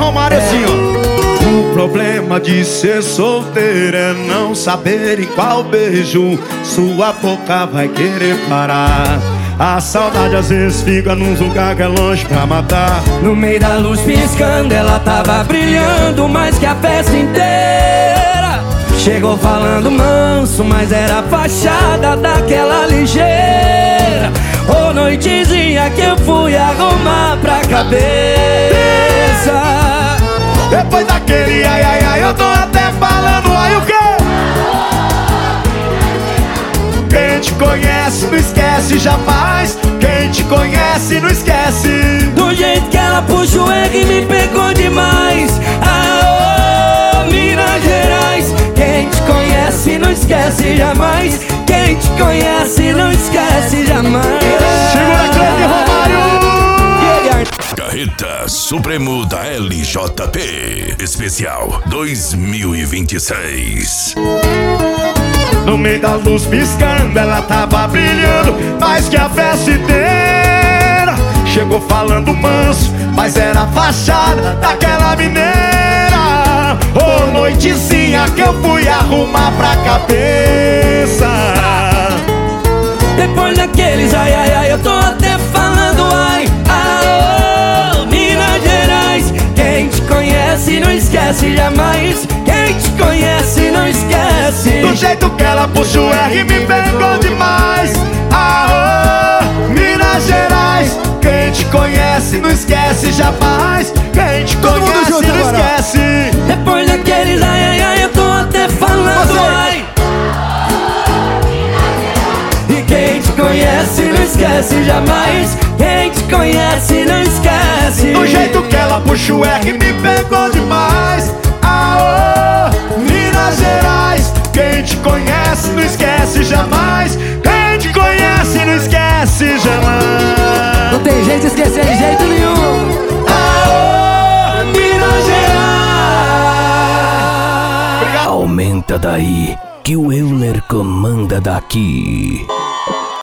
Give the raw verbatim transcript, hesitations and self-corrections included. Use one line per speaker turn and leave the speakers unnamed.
Romário assim, ó.
O problema de ser solteiro é não saber em qual beijo sua boca vai querer parar. A saudade às vezes fica num lugar que é longe pra matar.
No meio da luz piscando, ela tava brilhando mais que a festa inteira. Chegou falando manso, mas era a fachada daquela ligeira. Ô noitezinha que eu fui arrumar pra cabeça.
Depois daquele ai ai ai, eu tô até falando ai o quê? Quem te conhece não esquece jamais. Quem te conhece não esquece.
Do jeito que ela puxa o R me pegou demais. Ah, oh, Minas Gerais. Quem te conhece não esquece jamais. Quem te conhece não esquece jamais.
Segura Cleide Romário.
Carreta Supremo da L J P Especial dois mil e vinte e seis.
No meio da luz piscando, ela tava brilhando mais que a festa inteira. Chegou falando manso, mas era a fachada daquela mineira. Ô noitezinha que eu fui arrumar pra cabeça.
Depois daqueles ai ai ai, eu tô até falando ai. Ah, oh, Minas Gerais. Quem te conhece não esquece jamais. Quem te conhece não esquece.
Do jeito que ela puxa o R me pegou demais. Ah, oh, Minas Gerais. Quem te conhece não esquece jamais. Quem te conhece não esquece.
Depois daqueles ai ai ai, eu tô até falando ai. E quem te conhece não esquece jamais. Quem te conhece não esquece.
Do jeito que ela puxa o R me pegou demais. Ah, oh, Minas Gerais. Quem te conhece não esquece jamais. Quem te conhece não esquece jamais.
Não tem jeito de esquecer de jeito nenhum.
Ah, oh, Minas Gerais.
Aumenta daí que o Euler comanda daqui.